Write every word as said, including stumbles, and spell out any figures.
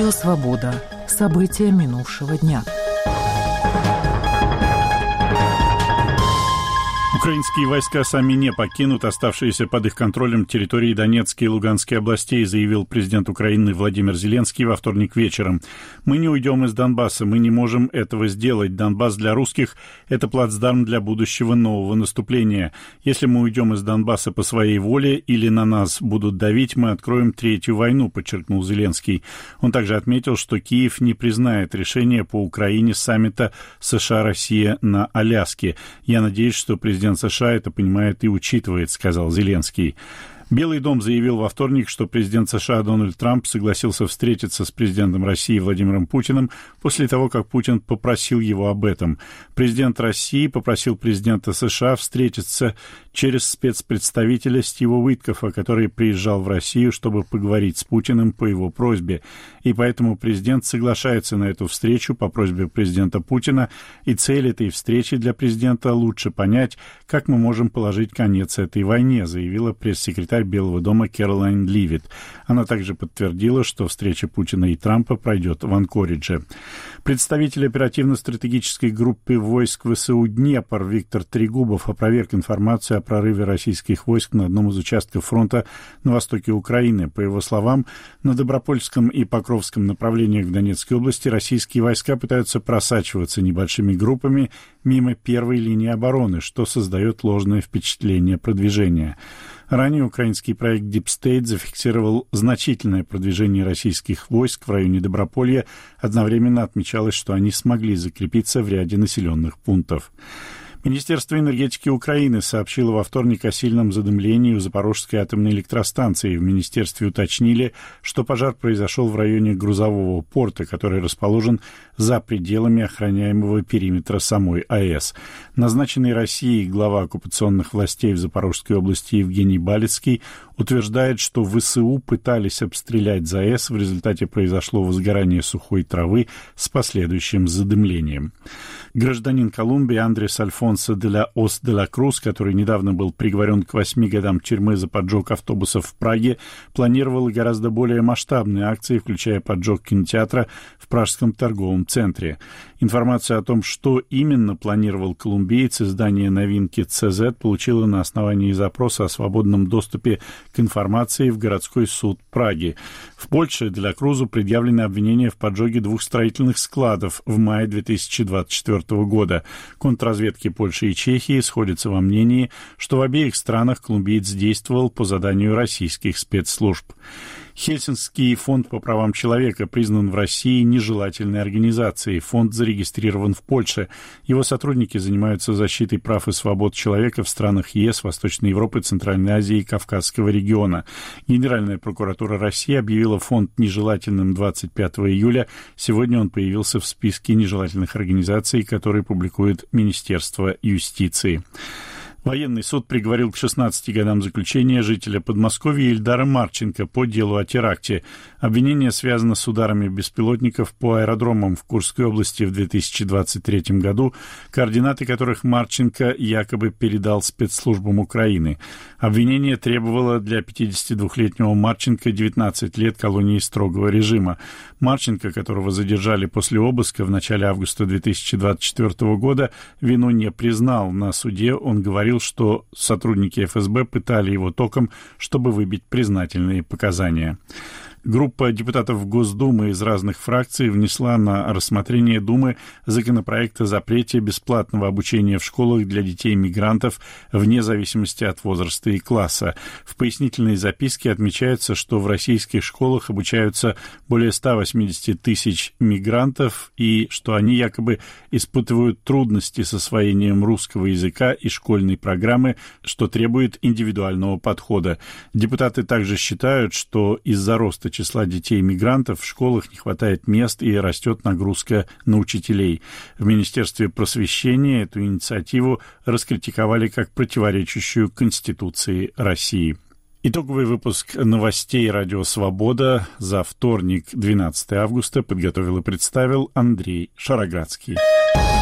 Радио «Свобода». События минувшего дня. Украинские войска сами не покинут оставшиеся под их контролем территории Донецкой и Луганской областей, заявил президент Украины Владимир Зеленский во вторник вечером. «Мы не уйдем из Донбасса, мы не можем этого сделать. Донбасс для русских – это плацдарм для будущего нового наступления. Если мы уйдем из Донбасса по своей воле или на нас будут давить, мы откроем третью войну», – подчеркнул Зеленский. Он также отметил, что Киев не признает решение по Украине саммита США-Россия на Аляске. «Я надеюсь, что президент США это понимает и учитывает», — сказал Зеленский. Белый дом заявил во вторник, что президент США Дональд Трамп согласился встретиться с президентом России Владимиром Путиным после того, как Путин попросил его об этом. Президент России попросил президента США встретиться через спецпредставителя Стива Уиткофа, который приезжал в Россию, чтобы поговорить с Путиным по его просьбе. И поэтому президент соглашается на эту встречу по просьбе президента Путина, и цель этой встречи для президента лучше понять, как мы можем положить конец этой войне, заявила пресс-секретарь Белого дома Кэролайн Ливит. Она также подтвердила, что встреча Путина и Трампа пройдет в Анкоридже. Представитель оперативно-стратегической группы войск ВСУ «Днепр» Виктор Трегубов опроверг информацию о прорыве российских войск на одном из участков фронта на востоке Украины. По его словам, на Добропольском и Покровском направлениях в Донецкой области российские войска пытаются просачиваться небольшими группами мимо первой линии обороны, что создает ложное впечатление продвижения. Ранее украинский проект Deep State зафиксировал значительное продвижение российских войск в районе Доброполья. Одновременно отмечалось, что они смогли закрепиться в ряде населенных пунктов. Министерство энергетики Украины сообщило во вторник о сильном задымлении у Запорожской атомной электростанции. В министерстве уточнили, что пожар произошел в районе грузового порта, который расположен за пределами охраняемого периметра самой АЭС. Назначенный Россией глава оккупационных властей в Запорожской области Евгений Балицкий утверждает, что ВСУ пытались обстрелять ЗАЭС, в результате произошло возгорание сухой травы с последующим задымлением. Гражданин Колумбии Андрес Альфонсо де ла Ос де ла Круз, который недавно был приговорен к восьми годам тюрьмы за поджог автобусов в Праге, планировал гораздо более масштабные акции, включая поджог кинотеатра в Пражском торговом центре. Информацию о том, что именно планировал колумбиец, издание новинки Цэ Зэт получило на основании запроса о свободном доступе к информации в городской суд Праги. В Польше де ла Крузу предъявлены обвинения в поджоге двух строительных складов в мае две тысячи двадцать четвёртого года. Контрразведки Польши и Чехии сходятся во мнении, что в обеих странах колумбиец действовал по заданию российских спецслужб. Хельсинкский фонд по правам человека признан в России нежелательной организацией. Фонд зарегистрирован в Польше. Его сотрудники занимаются защитой прав и свобод человека в странах ЕС, Восточной Европы, Центральной Азии и Кавказского региона. Генеральная прокуратура России объявила фонд нежелательным двадцать пятого июля. Сегодня он появился в списке нежелательных организаций, которые публикует Министерство юстиции. Военный суд приговорил к шестнадцати годам заключения жителя Подмосковья Ильдара Марченко по делу о теракте. Обвинение связано с ударами беспилотников по аэродромам в Курской области в две тысячи двадцать третьем году, координаты которых Марченко якобы передал спецслужбам Украины. Обвинение требовало для пятидесятидвухлетнего Марченко девятнадцать лет колонии строгого режима. Марченко, которого задержали после обыска в начале августа две тысячи двадцать четвёртого года, вину не признал. На суде он говорил, что сотрудники эф эс бэ пытали его током, чтобы выбить признательные показания. Группа депутатов Госдумы из разных фракций внесла на рассмотрение Думы законопроект о запрете бесплатного обучения в школах для детей-мигрантов вне зависимости от возраста и класса. В пояснительной записке отмечается, что в российских школах обучаются более ста восьмидесяти тысяч мигрантов и что они якобы испытывают трудности с освоением русского языка и школьной программы, что требует индивидуального подхода. Депутаты также считают, что из-за роста числа детей-мигрантов в школах не хватает мест и растет нагрузка на учителей. В Министерстве просвещения эту инициативу раскритиковали как противоречащую Конституции России. Итоговый выпуск новостей «Радио Свобода» за вторник, двенадцатого августа, подготовил и представил Андрей Шароградский.